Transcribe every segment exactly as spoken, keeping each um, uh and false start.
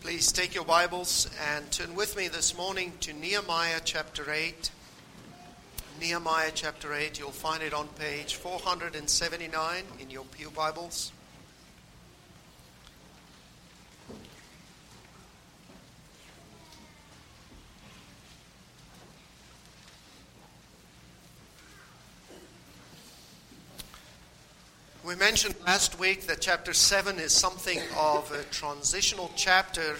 Please take your Bibles and turn with me this morning to Nehemiah chapter eight. Nehemiah chapter eight, you'll find it on page four seventy-nine in your Pew Bibles. We mentioned last week that chapter seven is something of a transitional chapter.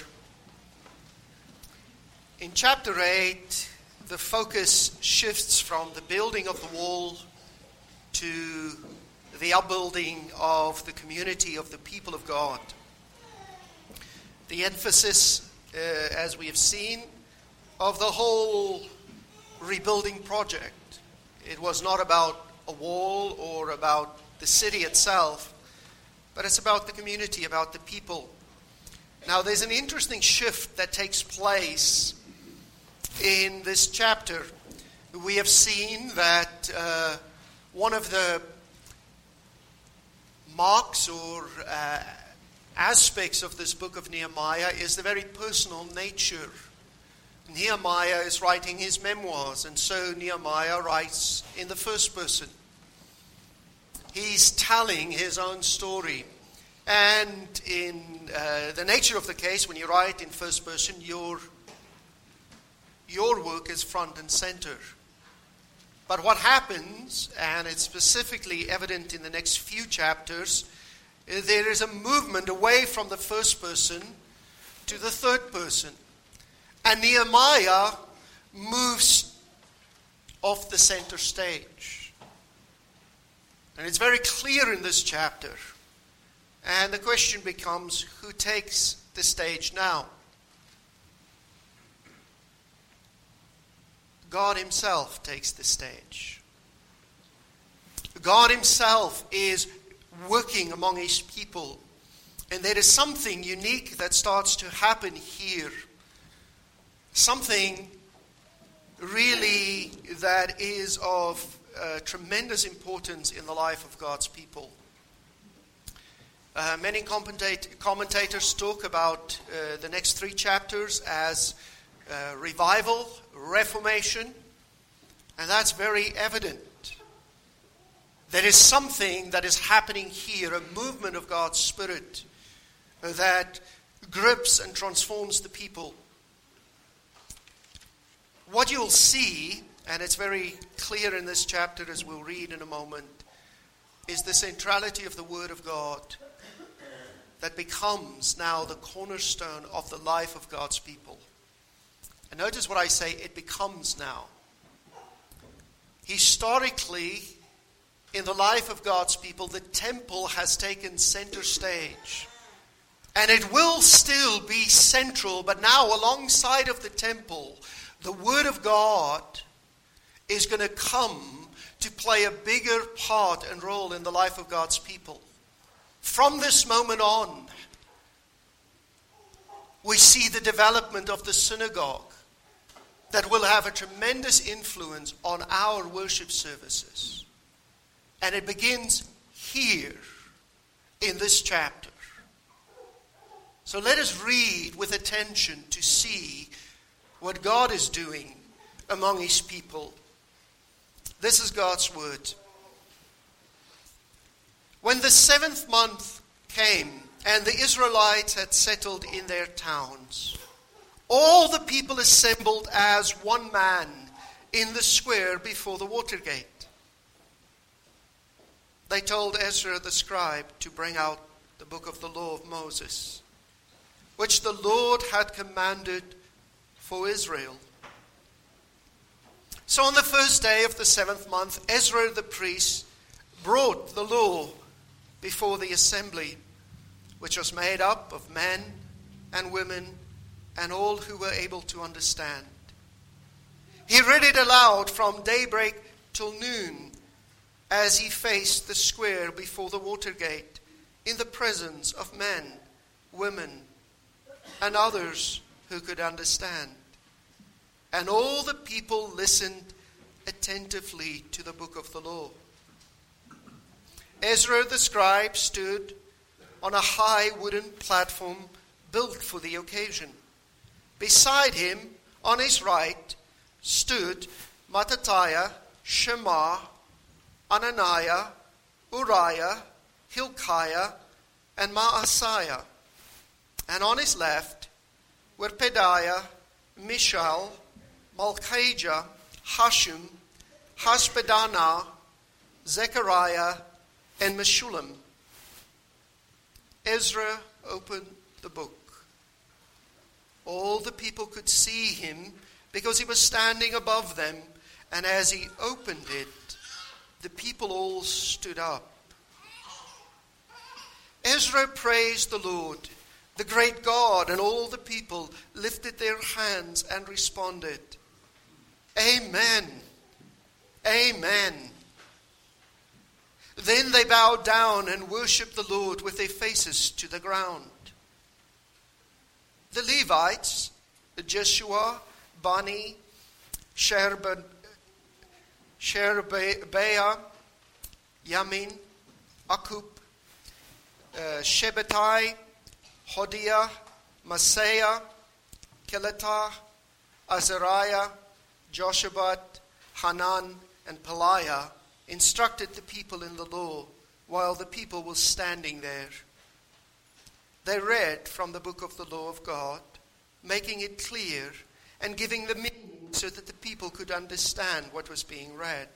In chapter eight, the focus shifts from the building of the wall to the upbuilding of the community of the people of God. The emphasis, uh, as we have seen, of the whole rebuilding project. It was not about a wall or about the city itself, but it's about the community, about the people. Now, there's an interesting shift that takes place in this chapter. We have seen that uh, one of the marks or uh, aspects of this book of Nehemiah is the very personal nature. Nehemiah is writing his memoirs, and so Nehemiah writes in the first person. He's telling his own story. And in uh, the nature of the case, when you write in first person, your, your work is front and center. But what happens, and it's specifically evident in the next few chapters, there is a movement away from the first person to the third person. And Nehemiah moves off the center stage. And it's very clear in this chapter. And the question becomes, who takes the stage now? God himself takes the stage. God himself is working among his people. And there is something unique that starts to happen here. Something really that is of Uh, tremendous importance in the life of God's people. Uh, many commentate- commentators talk about uh, the next three chapters as uh, revival, reformation, and that's very evident. There is something that is happening here, a movement of God's Spirit uh, that grips and transforms the people. What you'll see, and it's very clear in this chapter, as we'll read in a moment, is the centrality of the Word of God that becomes now the cornerstone of the life of God's people. And notice what I say, it becomes now. Historically, in the life of God's people, the temple has taken center stage. And it will still be central, but now alongside of the temple, the Word of God is going to come to play a bigger part and role in the life of God's people. From this moment on, we see the development of the synagogue that will have a tremendous influence on our worship services. And it begins here in this chapter. So let us read with attention to see what God is doing among his people. This is God's word. When the seventh month came and the Israelites had settled in their towns, all the people assembled as one man in the square before the water gate. They told Ezra the scribe to bring out the book of the law of Moses, which the Lord had commanded for Israel. So on the first day of the seventh month, Ezra the priest brought the law before the assembly, which was made up of men and women and all who were able to understand. He read it aloud from daybreak till noon as he faced the square before the water gate in the presence of men, women, and others who could understand. And all the people listened attentively to the book of the law. Ezra the scribe stood on a high wooden platform built for the occasion. Beside him, on his right, stood Mattithiah, Shema, Ananiah, Uriah, Hilkiah, and Maaseiah. And on his left were Pedaiah, Mishael, Malchijah, Hashum, Hashbaddanah, Zechariah, and Meshullam. Ezra opened the book. All the people could see him because he was standing above them, and as he opened it, the people all stood up. Ezra praised the Lord, the great God, and all the people lifted their hands and responded, Amen, Amen. Then they bowed down and worshipped the Lord with their faces to the ground. The Levites, Jeshua, Bani, Sherebiah, Yamin, Akub, uh, Shebetai, Hodiah, Maaseiah, Keletah, Azariah, Joshabat, Hanan, and Peliah instructed the people in the law while the people were standing there. They read from the book of the law of God, making it clear and giving the meaning so that the people could understand what was being read.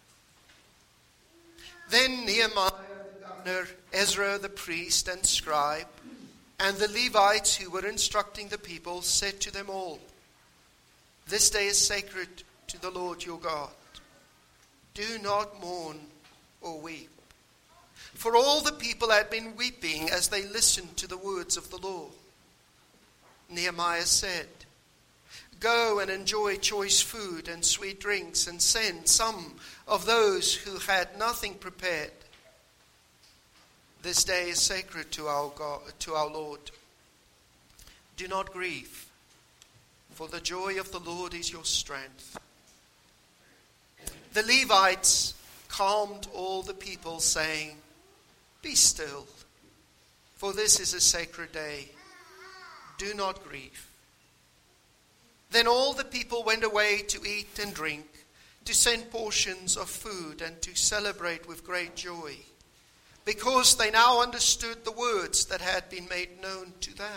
Then Nehemiah the governor, Ezra the priest and scribe, and the Levites who were instructing the people said to them all, This day is sacred to the Lord your God. Do not mourn or weep. For all the people had been weeping as they listened to the words of the law. Nehemiah said, Go and enjoy choice food and sweet drinks, and send some of those who had nothing prepared. This day is sacred to our God, to our Lord. Do not grieve, for the joy of the Lord is your strength. The Levites calmed all the people, saying, Be still, for this is a sacred day. Do not grieve. Then all the people went away to eat and drink, to send portions of food, and to celebrate with great joy, because they now understood the words that had been made known to them.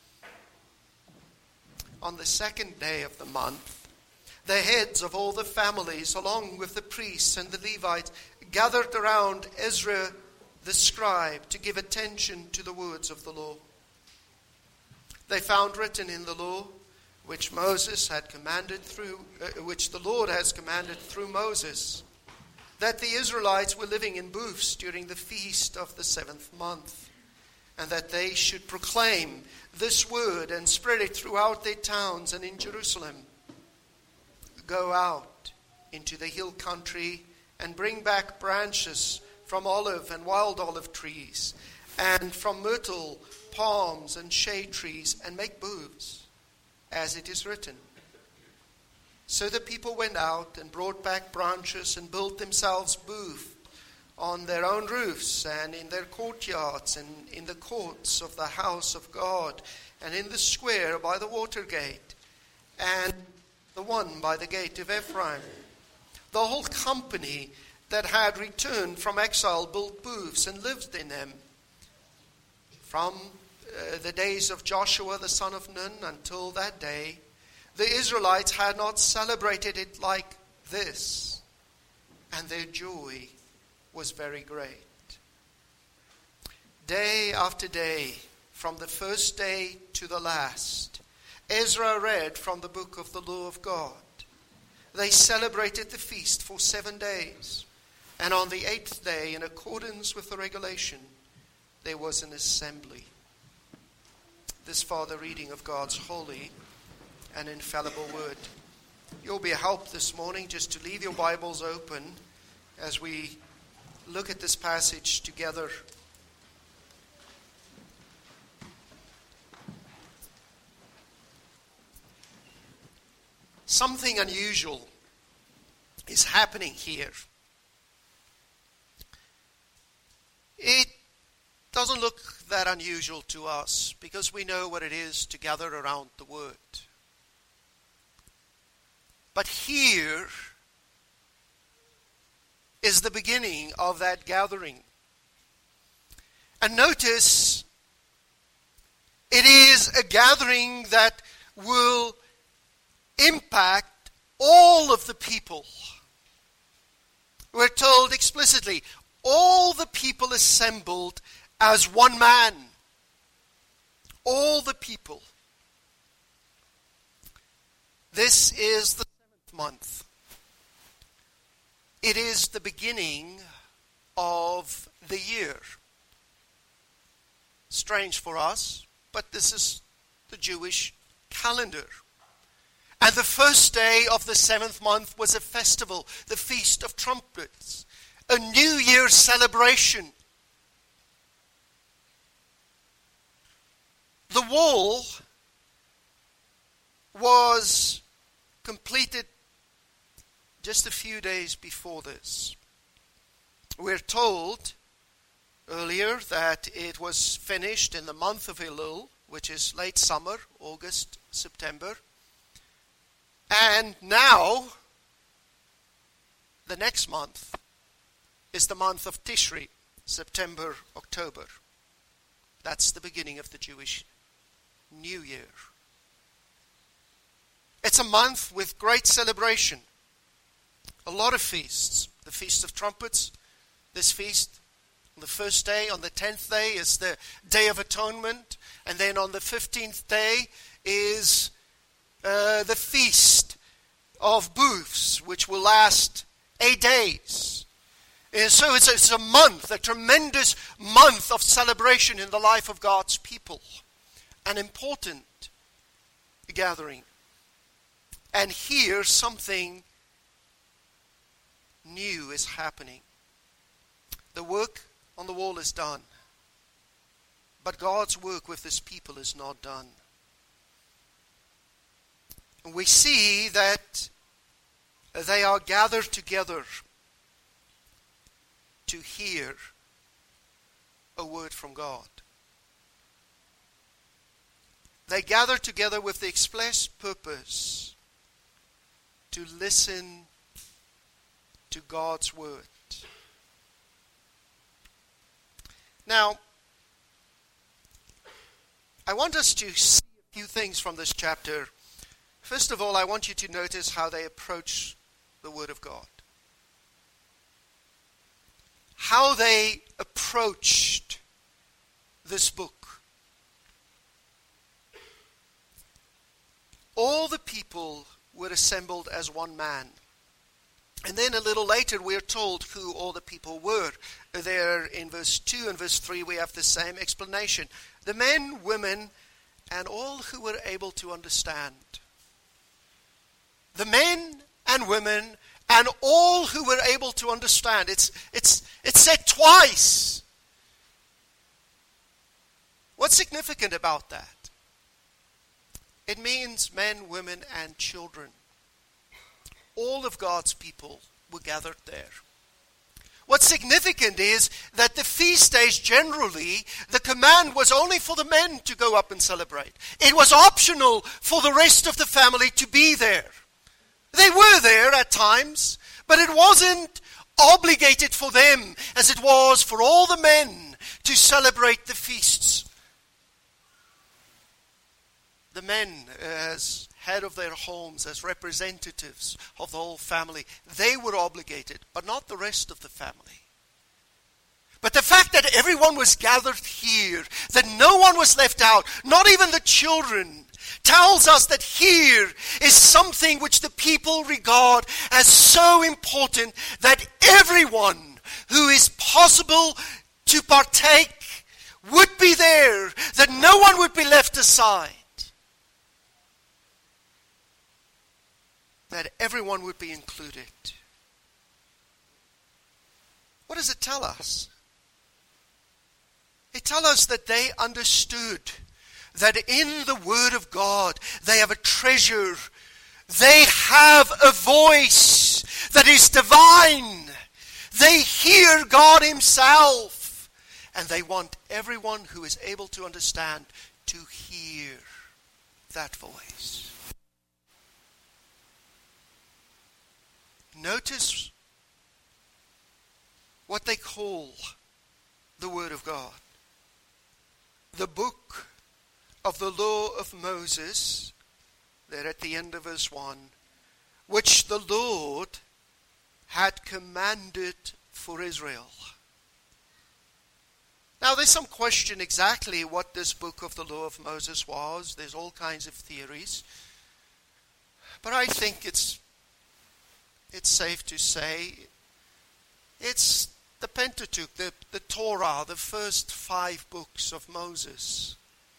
On the second day of the month, the heads of all the families, along with the priests and the Levites, gathered around Ezra the scribe to give attention to the words of the law. They found written in the law, which Moses had commanded through, uh, which the Lord has commanded through Moses, that the Israelites were living in booths during the feast of the seventh month, and that they should proclaim this word and spread it throughout their towns and in Jerusalem. Go out into the hill country and bring back branches from olive and wild olive trees, and from myrtle, palms, and shade trees, and make booths, as it is written. So the people went out and brought back branches and built themselves booths on their own roofs and in their courtyards and in the courts of the house of God and in the square by the water gate and the one by the gate of Ephraim. The whole company that had returned from exile built booths and lived in them. From uh, the days of Joshua the son of Nun until that day, the Israelites had not celebrated it like this, and their joy was very great. Day after day, from the first day to the last, Ezra read from the book of the law of God. They celebrated the feast for seven days, and on the eighth day, in accordance with the regulation, there was an assembly. This far the reading of God's holy and infallible word. You'll be helped this morning just to leave your Bibles open as we look at this passage together. Something unusual is happening here. It doesn't look that unusual to us because we know what it is to gather around the Word. But here is the beginning of that gathering. And notice, it is a gathering that will impact all of the people. We're told explicitly, all the people assembled as one man. All the people. This is the seventh month. It is the beginning of the year. Strange for us, but this is the Jewish calendar. And the first day of the seventh month was a festival, the Feast of Trumpets, a New Year celebration. The wall was completed just a few days before this. We're told earlier that it was finished in the month of Elul, which is late summer, August, September. And now, the next month is the month of Tishri, September, October. That's the beginning of the Jewish New Year. It's a month with great celebration. A lot of feasts. The Feast of Trumpets, this feast, on the first day, on the tenth day is the Day of Atonement. And then on the fifteenth day is uh, the Feast of Booths, which will last eight days. And so it's a, it's a month, a tremendous month of celebration in the life of God's people. An important gathering. And here something new is happening. The work on the wall is done. But God's work with this people is not done. And we see that they are gathered together to hear a word from God. They gather together with the express purpose to listen to God's word. Now, I want us to see a few things from this chapter. First of all, I want you to notice how they approach the Word of God. How they approached this book. All the people were assembled as one man. And then a little later we are told who all the people were. There in verse two and verse three we have the same explanation. The men, women, and all who were able to understand. The men and women and all who were able to understand. It's, it's, it's said twice. What's significant about that? It means men, women, and children. All of God's people were gathered there. What's significant is that the feast days generally, the command was only for the men to go up and celebrate. It was optional for the rest of the family to be there. They were there at times, but it wasn't obligated for them as it was for all the men to celebrate the feasts. The men, as head of their homes, as representatives of the whole family, they were obligated, but not the rest of the family. But the fact that everyone was gathered here, that no one was left out, not even the children, tells us that here is something which the people regard as so important that everyone who is possible to partake would be there, that no one would be left aside. That everyone would be included. What does it tell us? It tells us that they understood that in the Word of God they have a treasure. They have a voice that is divine. They hear God Himself. And they want everyone who is able to understand to hear that voice. Notice what they call the Word of God. The book of the law of Moses, there at the end of verse one, which the Lord had commanded for Israel. Now there's some question exactly what this book of the law of Moses was. There's all kinds of theories. But I think it's it's safe to say it's the Pentateuch, the, the Torah, the first five books of Moses.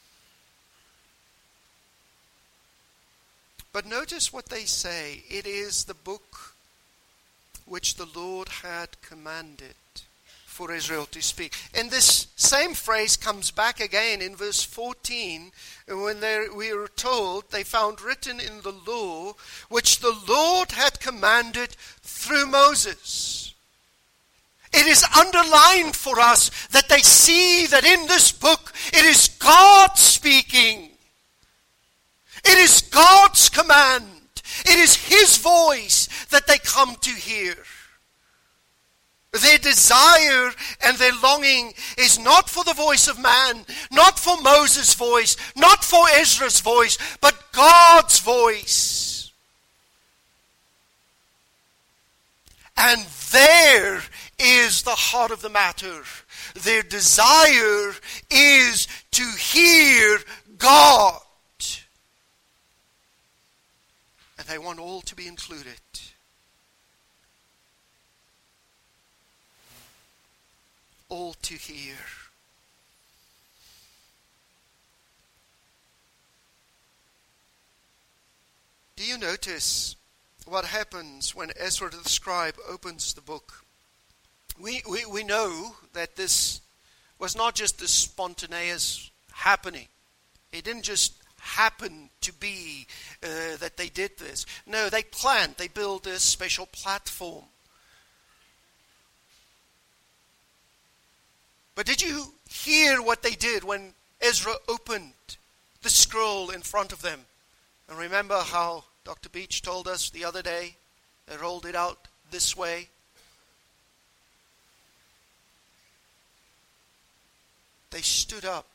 But notice what they say. It is the book which the Lord had commanded for Israel to speak. And this same phrase comes back again in verse fourteen, when we are told they found written in the law, which the Lord had commanded through Moses. It is underlined for us that they see that in this book it is God speaking. It is God's command. It is His voice that they come to hear. Their desire and their longing is not for the voice of man, not for Moses' voice, not for Ezra's voice, but God's voice. And there is the heart of the matter. Their desire is to hear God. And they want all to be included. All to hear. Do you notice what happens when Ezra the scribe opens the book? We, we, we know that this was not just a spontaneous happening. It didn't just happen to be uh, that they did this. No, they planned. They built a special platform. But did you hear what they did when Ezra opened the scroll in front of them? And remember how Doctor Beach told us the other day, they rolled it out this way. They stood up.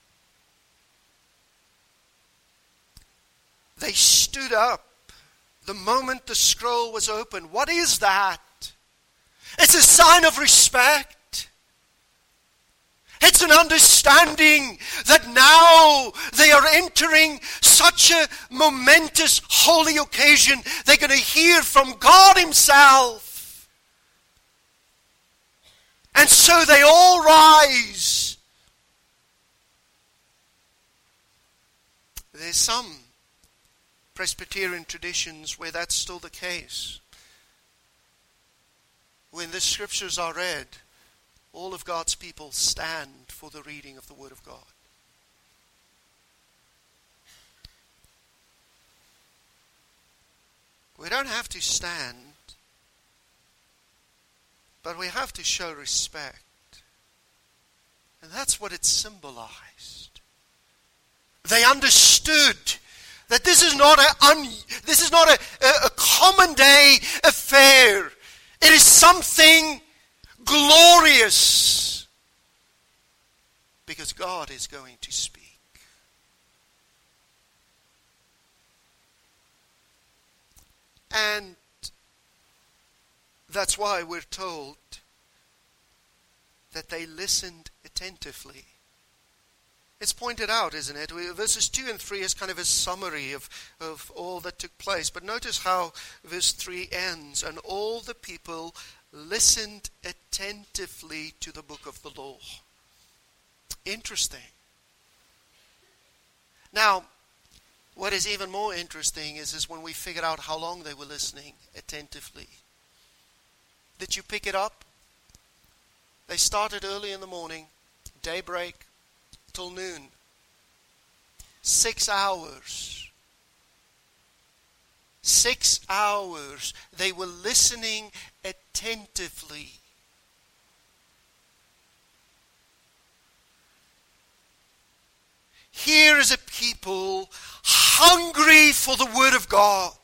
They stood up the moment the scroll was opened. What is that? It's a sign of respect. It's an understanding that now they are entering such a momentous holy occasion. They're going to hear from God Himself. And so they all rise. There's some Presbyterian traditions where that's still the case. When the scriptures are read, all of God's people stand for the reading of the Word of God. We don't have to stand, but we have to show respect. And that's what it symbolized. They understood that this is not a un, this is not a, a, a common day affair. It is something glorious, because God is going to speak. And that's why we're told that they listened attentively. It's pointed out, isn't it? Verses two and three is kind of a summary of, of all that took place. But notice how verse three ends. And all the people listened attentively to the book of the law. Interesting. Now, what is even more interesting is, is when we figure out how long they were listening attentively. Did you pick it up? They started early in the morning, daybreak, till noon. Six hours. Six hours. They were listening attentively. here is a people hungry for the Word of God.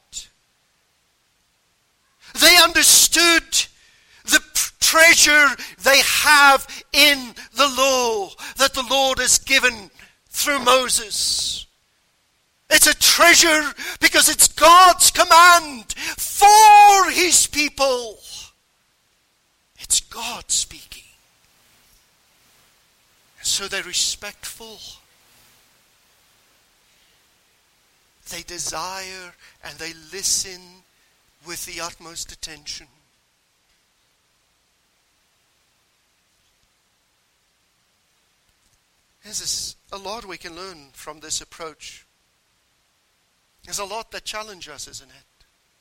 They understood the treasure they have in the law that the Lord has given through Moses. It's a treasure because it's God's command for His people. It's God speaking. So they're respectful. They desire and they listen with the utmost attention. There's a lot we can learn from this approach. There's a lot that challenges us, isn't it?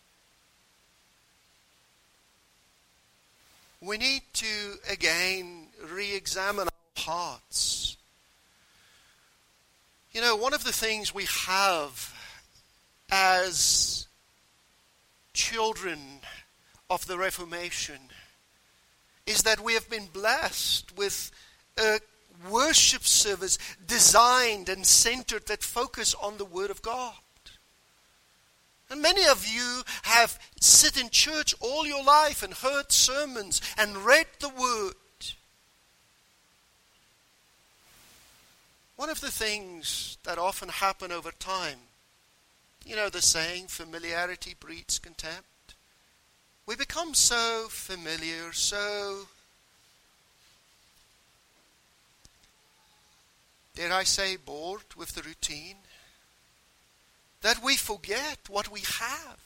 We need to, again, re-examine our hearts. You know, one of the things we have as children of the Reformation is that we have been blessed with a worship service designed and centered that focus on the Word of God. And many of you have sit in church all your life and heard sermons and read the Word. One of the things that often happen over time, you know the saying, familiarity breeds contempt. We become so familiar, so, dare I say, bored with the routine, that we forget what we have.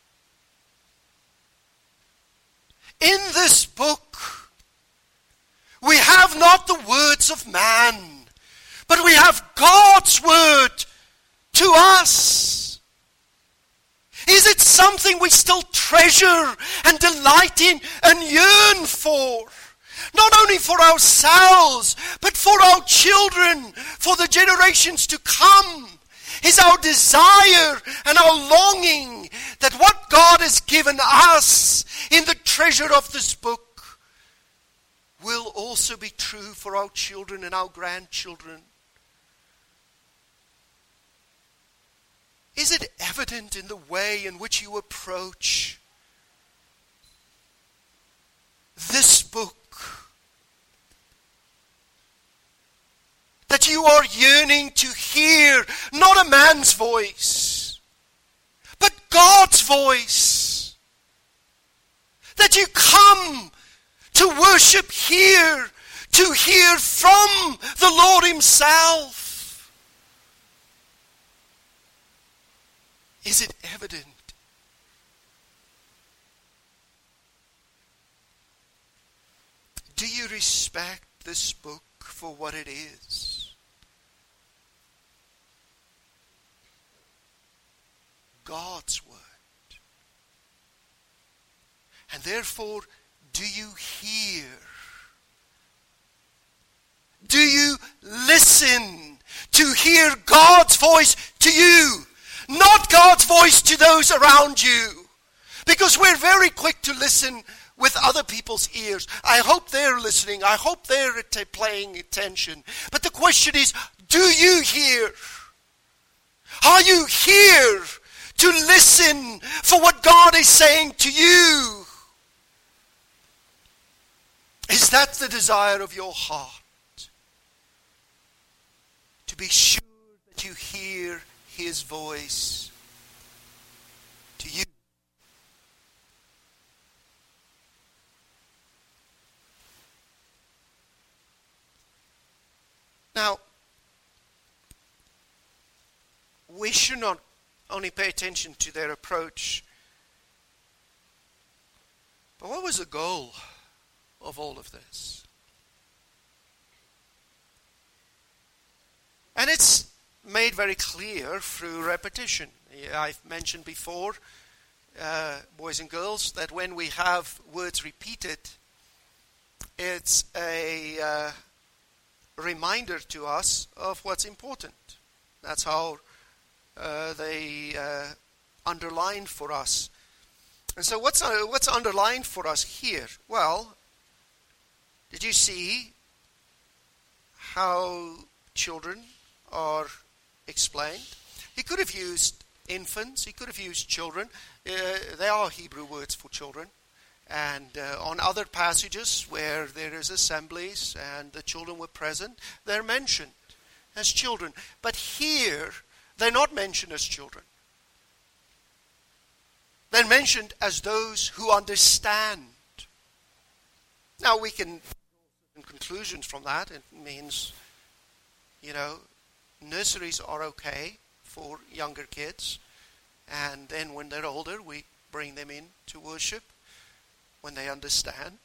In this book, we have not the words of man, but we have God's word to us. Is it something we still treasure and delight in and yearn for? Not only for ourselves, but for our children, for the generations to come. Is our desire and our longing that what God has given us in the treasure of this book will also be true for our children and our grandchildren. Is it evident in the way in which you approach this book that you are yearning to hear not a man's voice, but God's voice? That you come to worship here, to hear from the Lord Himself? Is it evident? Do you respect this book for what it is? God's word. And therefore, do you hear? Do you listen to hear God's voice to you? Not God's voice to those around you. Because we're very quick to listen with other people's ears. I hope they're listening. I hope they're att- paying attention. But the question is, do you hear? Are you here to listen for what God is saying to you? Is that the desire of your heart? To be sure that you hear His voice to you. Now, we should not only pay attention to their approach, but what was the goal of all of this? And it's made very clear through repetition. I've mentioned before, uh, boys and girls, that when we have words repeated, it's a uh, reminder to us of what's important. That's how uh, they uh, underline for us. And so what's uh, what's underlined for us here? Well, did you see how children are explained. He could have used infants. He could have used children. Uh, they are Hebrew words for children. And uh, on other passages where there is assemblies and the children were present, they're mentioned as children. But here, they're not mentioned as children. They're mentioned as those who understand. Now we can draw conclusions from that. It means, you know, nurseries are okay for younger kids. And then when they're older, we bring them in to worship when they understand.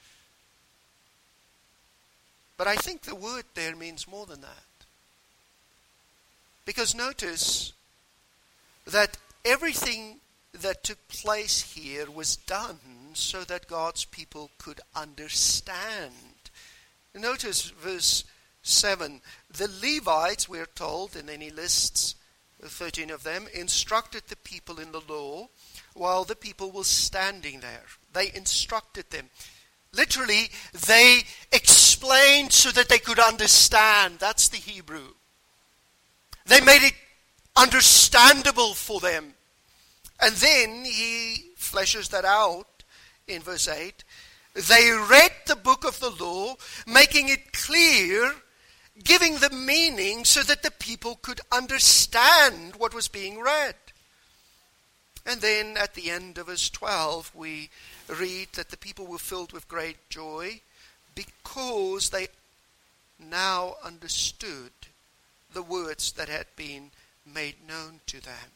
But I think the word there means more than that. Because notice that everything that took place here was done so that God's people could understand. Notice verse seven. The Levites, we're told, and then he lists thirteen of them, instructed the people in the law while the people were standing there. They instructed them. Literally, they explained so that they could understand. That's the Hebrew. They made it understandable for them. And then he fleshes that out in verse eight. They read the book of the law, making it clear, giving the meaning so that the people could understand what was being read. And then at the end of verse twelve, we read that the people were filled with great joy because they now understood the words that had been made known to them.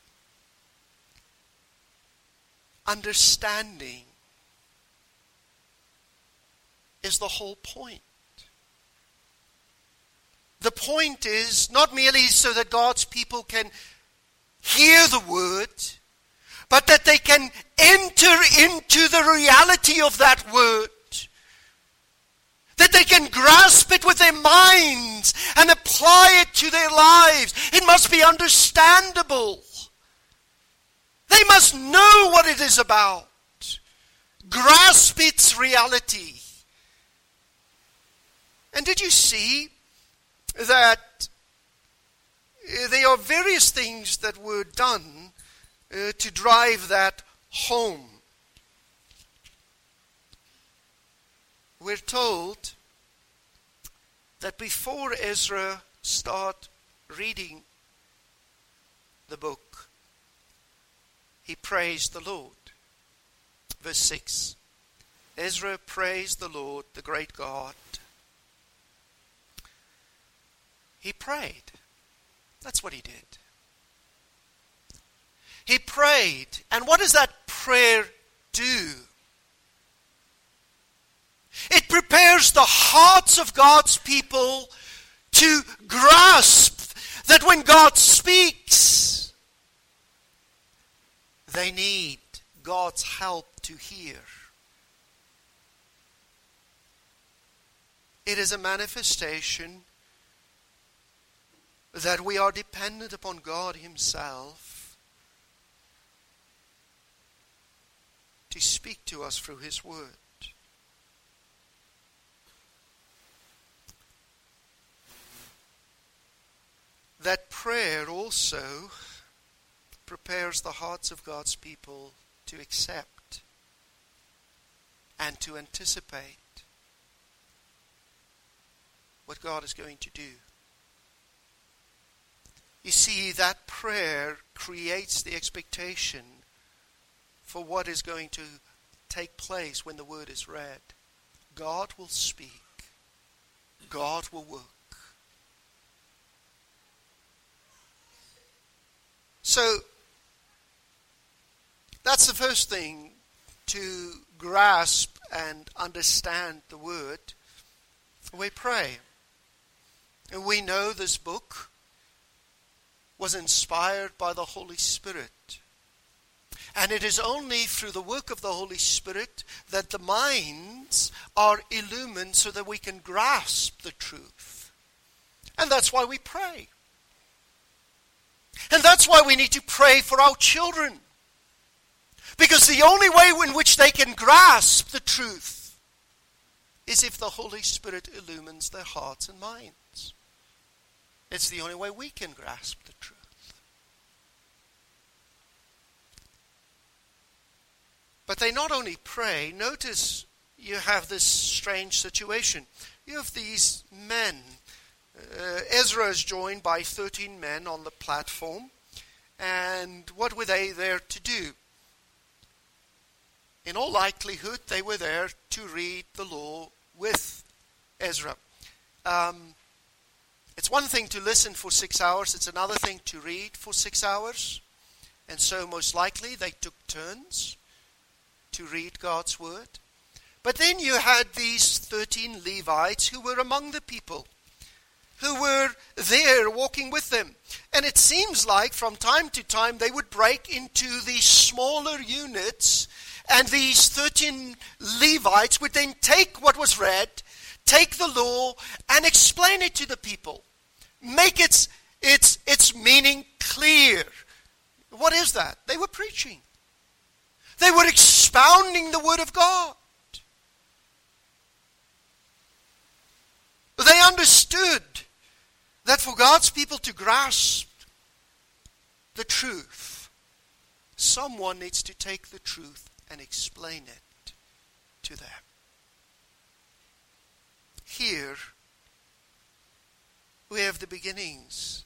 Understanding is the whole point. The point is not merely so that God's people can hear the word, but that they can enter into the reality of that word. That they can grasp it with their minds and apply it to their lives. It must be understandable. They must know what it is about. Grasp its reality. And did you see that there are various things that were done uh, to drive that home? We're told that before Ezra started reading the book, he praised the Lord. Verse six. Ezra praised the Lord, the great God. He prayed. That's what he did. He prayed. And what does that prayer do? It prepares the hearts of God's people to grasp that when God speaks, they need God's help to hear. It is a manifestation that we are dependent upon God Himself to speak to us through His Word. That prayer also prepares the hearts of God's people to accept and to anticipate what God is going to do. You see, that prayer creates the expectation for what is going to take place when the word is read. God will speak. God will work. So, that's the first thing, to grasp and understand the word. We pray. And we know this book was inspired by the Holy Spirit. And it is only through the work of the Holy Spirit that the minds are illumined so that we can grasp the truth. And that's why we pray. And that's why we need to pray for our children. Because the only way in which they can grasp the truth is if the Holy Spirit illumines their hearts and minds. It's the only way we can grasp the truth. But they not only pray, notice you have this strange situation. You have these men. Uh, Ezra is joined by thirteen men on the platform. And what were they there to do? In all likelihood, they were there to read the law with Ezra. Um, it's one thing to listen for six hours. It's another thing to read for six hours. And so most likely they took turns to read God's word. But then you had these thirteen Levites who were among the people, who were there walking with them. And it seems like from time to time they would break into these smaller units, and these thirteen Levites would then take what was read, take the law, and explain it to the people. Make its, its, its meaning clear. What is that? They were preaching. They were expounding the word of God. They understood that for God's people to grasp the truth, someone needs to take the truth and explain it to them. Here, we have the beginnings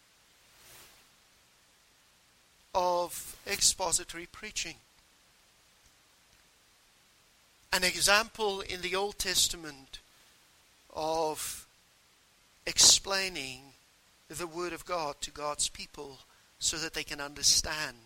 of expository preaching. An example in the Old Testament of explaining the Word of God to God's people so that they can understand.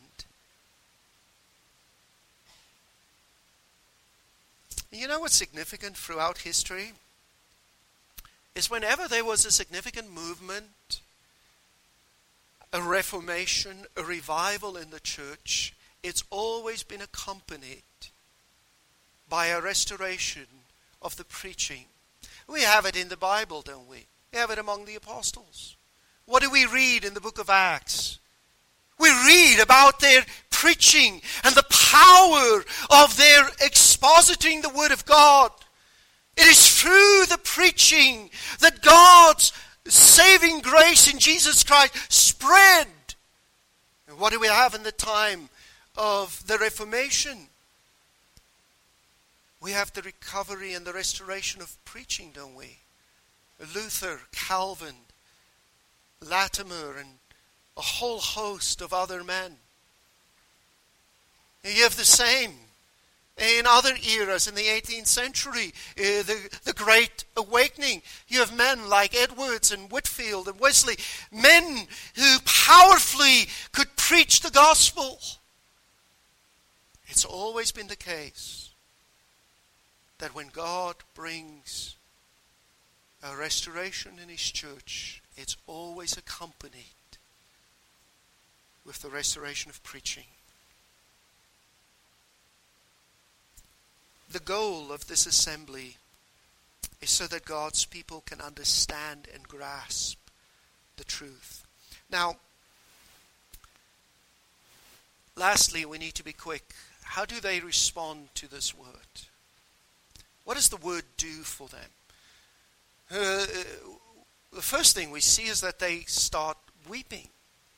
You know what's significant throughout history? Is whenever there was a significant movement, a reformation, a revival in the church, it's always been accompanied by a restoration of the preaching. We have it in the Bible, don't we? We have it among the apostles. What do we read in the book of Acts? We read about their preaching and the power of their expositing the Word of God. It is through the preaching that God's saving grace in Jesus Christ spread. And what do we have in the time of the Reformation? We have the recovery and the restoration of preaching, don't we? Luther, Calvin, Latimer, and a whole host of other men. And you have the same in other eras in the eighteenth century, uh, the, the Great Awakening. You have men like Edwards and Whitefield and Wesley, men who powerfully could preach the gospel. It's always been the case that when God brings a restoration in His church, it's always accompanied with the restoration of preaching. The goal of this assembly is so that God's people can understand and grasp the truth. Now, lastly, we need to be quick. How do they respond to this word? What does the word do for them? Uh, the first thing we see is that they start weeping.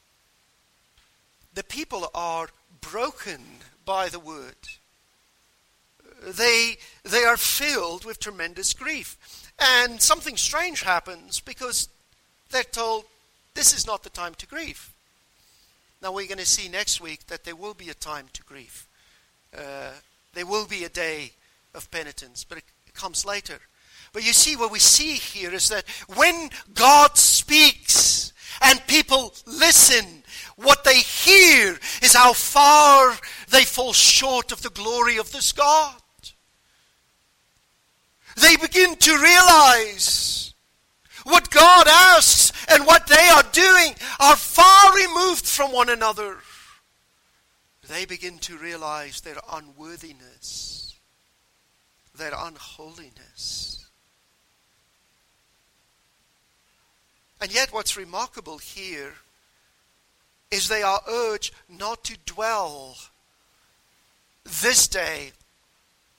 The people are broken by the word. They, they are filled with tremendous grief. And something strange happens because they're told, this is not the time to grieve. Now we're going to see next week that there will be a time to grieve. Uh, there will be a day of penitence, but it, it comes later. But you see, what we see here is that when God speaks and people listen, what they hear is how far they fall short of the glory of this God. They begin to realize what God asks and what they are doing are far removed from one another. They begin to realize their unworthiness, their unholiness. And yet what's remarkable here is they are urged not to dwell this day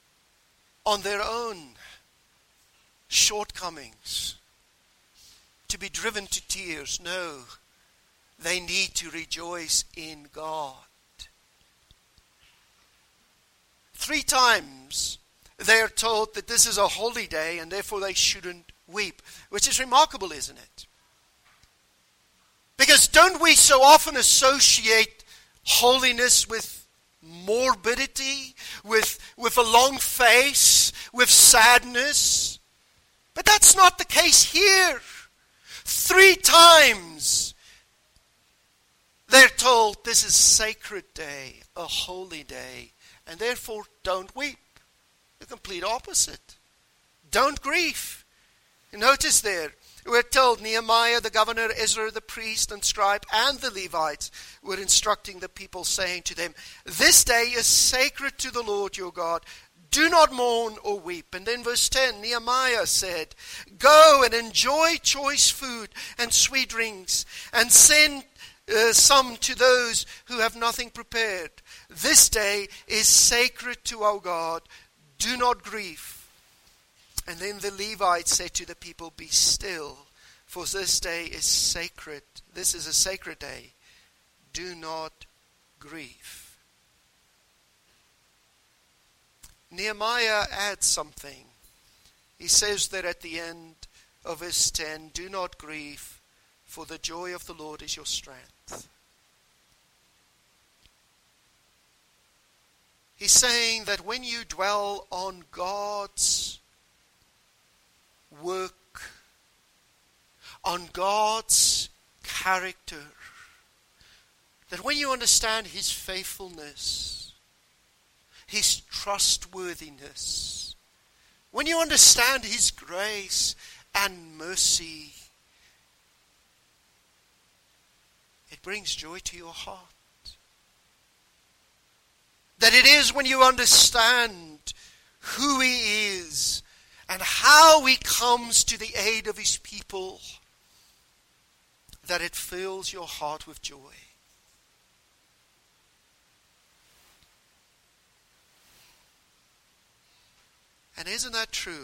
on their own shortcomings, to be driven to tears. No, they need to rejoice in God. Three times they are told that this is a holy day and therefore they shouldn't weep, which is remarkable, isn't it? Because don't we so often associate holiness with morbidity, with, with a long face, with sadness? But that's not the case here. Three times they're told this is sacred day, a holy day, and therefore don't weep. The complete opposite. Don't grieve. Notice there, we're told Nehemiah, the governor, Ezra, the priest and scribe, and the Levites were instructing the people, saying to them, this day is sacred to the Lord your God. Do not mourn or weep. And then verse ten, Nehemiah said, go and enjoy choice food and sweet drinks, and send uh, some to those who have nothing prepared. This day is sacred to our God. Do not grieve. And then the Levites said to the people, be still, for this day is sacred. This is a sacred day. Do not grieve. Nehemiah adds something. He says that at the end of verse ten, do not grieve, for the joy of the Lord is your strength. He's saying that when you dwell on God's work, on God's character, that when you understand His faithfulness, His trustworthiness, when you understand His grace and mercy, it brings joy to your heart. That it is when you understand who He is and how He comes to the aid of His people, that it fills your heart with joy. And isn't that true?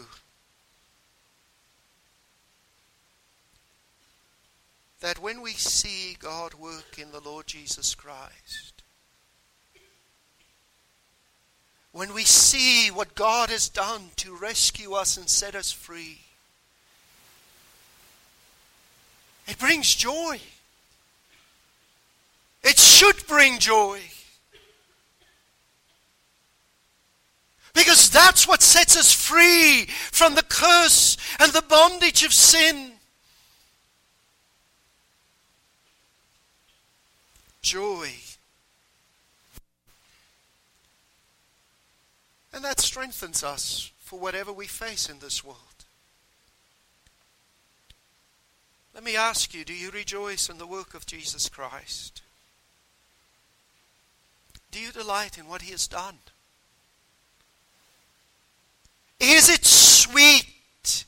That when we see God work in the Lord Jesus Christ, when we see what God has done to rescue us and set us free, it brings joy. It should bring joy. Because that's what sets us free from the curse and the bondage of sin. Joy. And that strengthens us for whatever we face in this world. Let me ask you, do you rejoice in the work of Jesus Christ? Do you delight in what He has done? Is it sweet,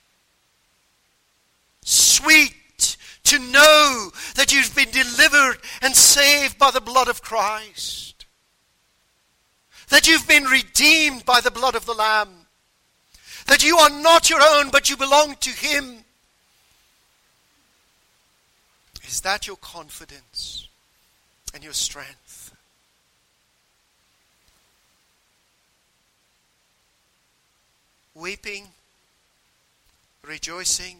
sweet to know that you've been delivered and saved by the blood of Christ? That you've been redeemed by the blood of the Lamb? That you are not your own, but you belong to Him? Is that your confidence and your strength? Weeping, rejoicing,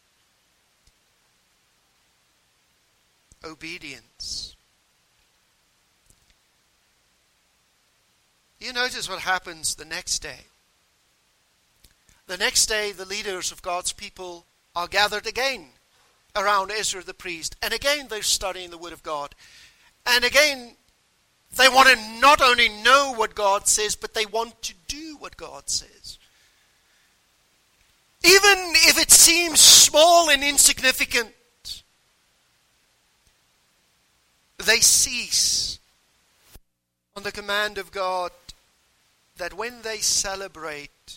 obedience. You notice what happens the next day. The next day, the leaders of God's people are gathered again around Ezra the priest. And again, they're studying the Word of God. And again, they want to not only know what God says, but they want to do what God says. Even if it seems small and insignificant, they cease on the command of God that when they celebrate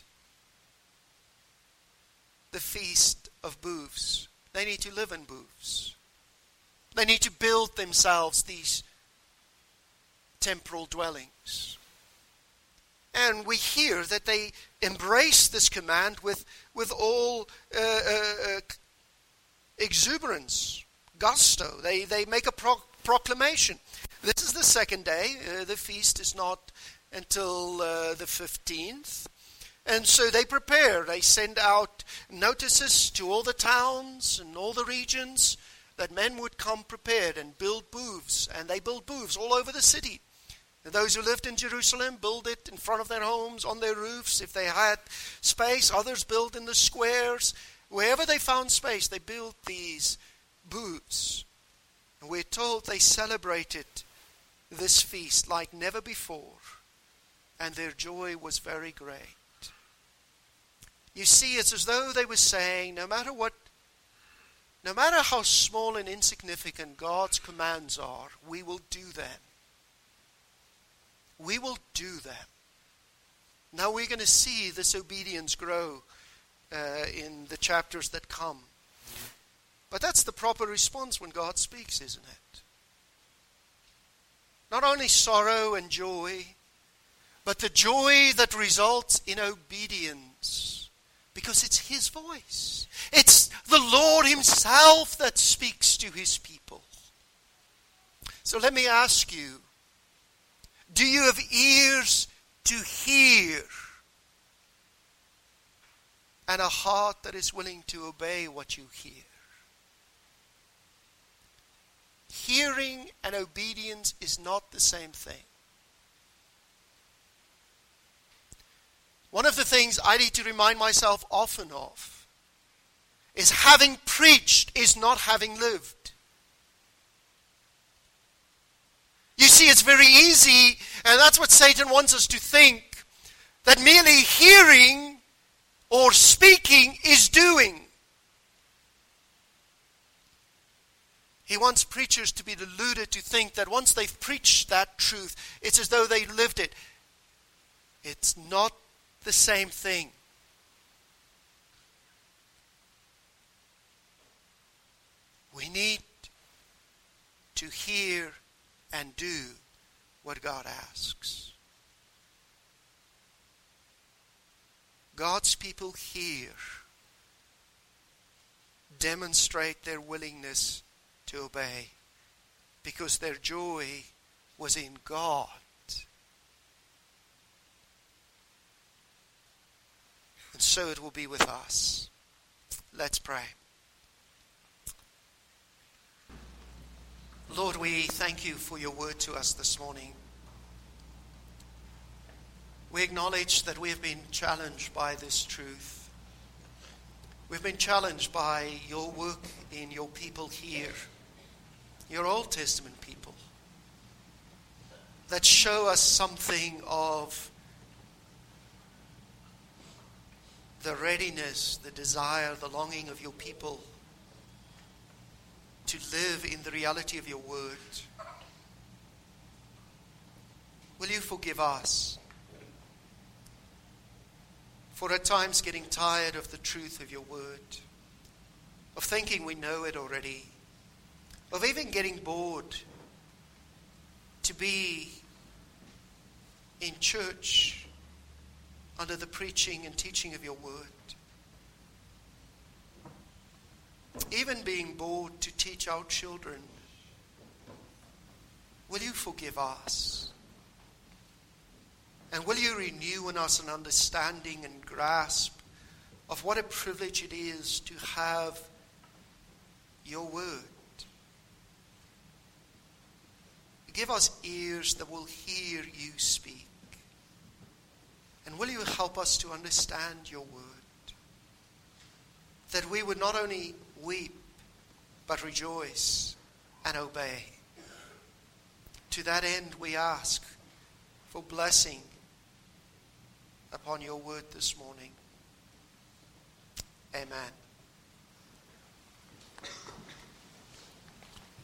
the feast of booths, they need to live in booths. They need to build themselves these temporal dwellings. And we hear that they embrace this command with, with all uh, uh, exuberance, gusto. They, they make a pro- proclamation. This is the second day. Uh, the feast is not until uh, the fifteenth. And so they prepare. They send out notices to all the towns and all the regions that men would come prepared and build booths. And they build booths all over the city. And those who lived in Jerusalem build it in front of their homes, on their roofs, if they had space. Others built in the squares. Wherever they found space, they built these booths. And we're told they celebrated this feast like never before. And their joy was very great. You see, it's as though they were saying, no matter what, no matter how small and insignificant God's commands are, we will do them. We will do them. Now we're going to see this obedience grow uh, in the chapters that come. But that's the proper response when God speaks, isn't it? Not only sorrow and joy, but the joy that results in obedience. Because it's His voice. It's the Lord Himself that speaks to His people. So let me ask you, do you have ears to hear and a heart that is willing to obey what you hear? Hearing and obedience is not the same thing. One of the things I need to remind myself often of is having preached is not having lived. You see, it's very easy, and that's what Satan wants us to think, that merely hearing or speaking is doing. He wants preachers to be deluded to think that once they've preached that truth, it's as though they lived it. It's not the same thing. We need to hear and do what God asks. God's people here demonstrate their willingness to obey because their joy was in God. And so it will be with us. Let's pray. Lord, we thank you for your word to us this morning. We acknowledge that we have been challenged by this truth. We've been challenged by your work in your people here, your Old Testament people, that show us something of the readiness, the desire, the longing of your people to live in the reality of your word. Will you forgive us for at times getting tired of the truth of your word, of thinking we know it already, of even getting bored to be in church under the preaching and teaching of your word. Even being bored to teach our children. Will you forgive us? And will you renew in us an understanding and grasp of what a privilege it is to have your word? Give us ears that will hear you speak. And will you help us to understand your word? That we would not only weep, but rejoice and obey. To that end, we ask for blessing upon your word this morning. Amen.